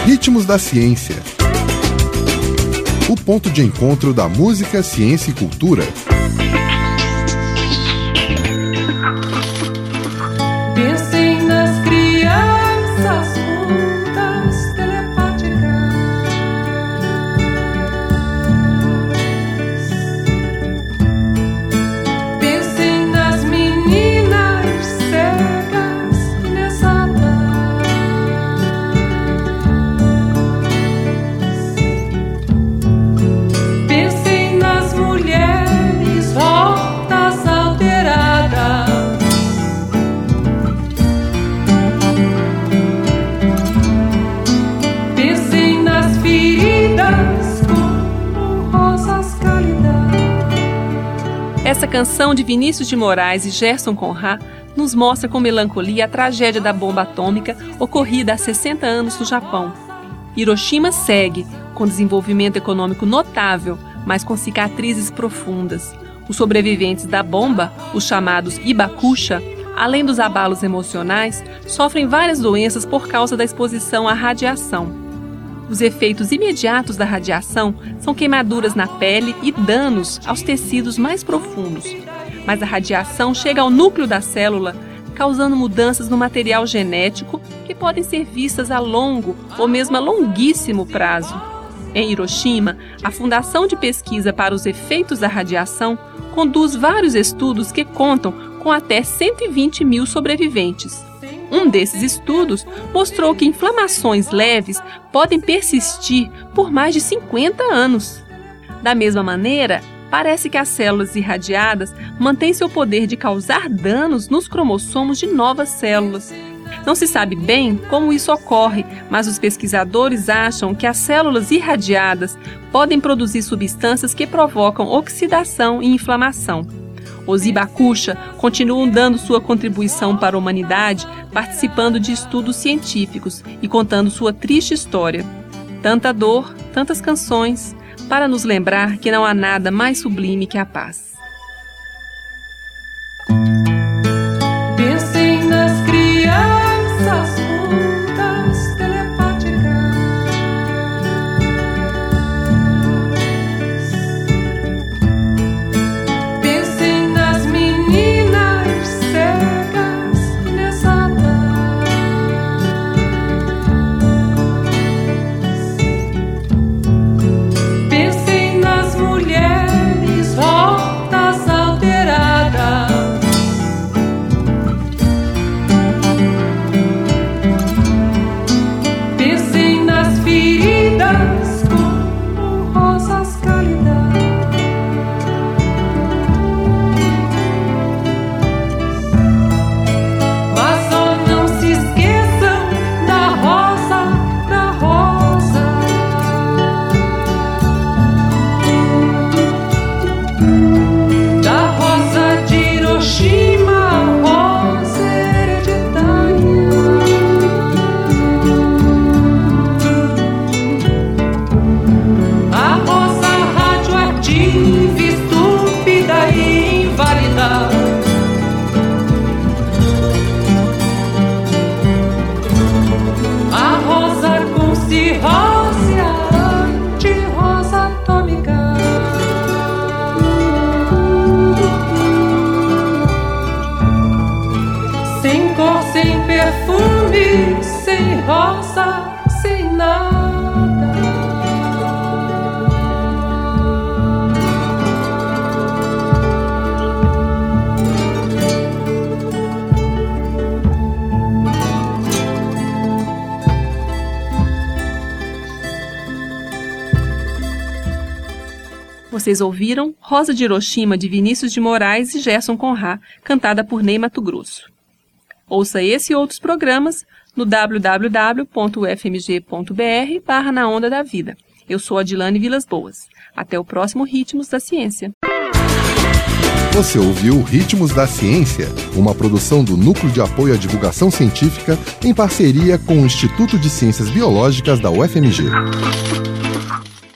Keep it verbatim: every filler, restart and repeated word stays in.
Ritmos da Ciência. O ponto de encontro da música, ciência e cultura. Pensem nas crianças mudas, telepáticas. Pensem nas meninas cegas e nessa paz. Pensem nas mulheres rotas, alteradas. Pensem nas feridas como rosas cálidas. Essa canção de Vinícius de Moraes e Gerson Conrad nos mostra com melancolia a tragédia da bomba atômica ocorrida há sessenta anos no Japão. Hiroshima segue, com desenvolvimento econômico notável, mas com cicatrizes profundas. Os sobreviventes da bomba, os chamados Hibakusha, além dos abalos emocionais, sofrem várias doenças por causa da exposição à radiação. Os efeitos imediatos da radiação são queimaduras na pele e danos aos tecidos mais profundos. Mas a radiação chega ao núcleo da célula, causando mudanças no material genético que podem ser vistas a longo ou mesmo a longuíssimo prazo. Em Hiroshima, a Fundação de Pesquisa para os Efeitos da Radiação conduz vários estudos que contam com até cento e vinte mil sobreviventes. Um desses estudos mostrou que inflamações leves podem persistir por mais de cinquenta anos. Da mesma maneira, parece que as células irradiadas mantêm seu poder de causar danos nos cromossomos de novas células. Não se sabe bem como isso ocorre, mas os pesquisadores acham que as células irradiadas podem produzir substâncias que provocam oxidação e inflamação. Os Hibakusha continuam dando sua contribuição para a humanidade, participando de estudos científicos e contando sua triste história. Tanta dor, tantas canções, para nos lembrar que não há nada mais sublime que a paz. Pensem nas crianças mudas, telepáticas. Pensem nas meninas cegas e nessa paz. Pensem nas mulheres rotas, alteradas. Pensem nas feridas como rosas cálidas. Mas ó, não se esqueçam da rosa, da rosa. Da rosa de Hiroshima, rosa hereditária. A rosa radioativa, estúpida e inválida. A rosa com cirrose, a anti-rosa atômica. Sem cor, sem perfume, sem rosa, sem nada. Vocês ouviram Rosa de Hiroshima, de Vinícius de Moraes e Gerson Conrad, cantada por Ney Matogrosso. Ouça esse e outros programas no w w w ponto u f m g ponto b r barra na onda da vida. Eu sou Adilane Vilas Boas. Até o próximo Ritmos da Ciência. Você ouviu Ritmos da Ciência, uma produção do Núcleo de Apoio à Divulgação Científica em parceria com o Instituto de Ciências Biológicas da U F M G.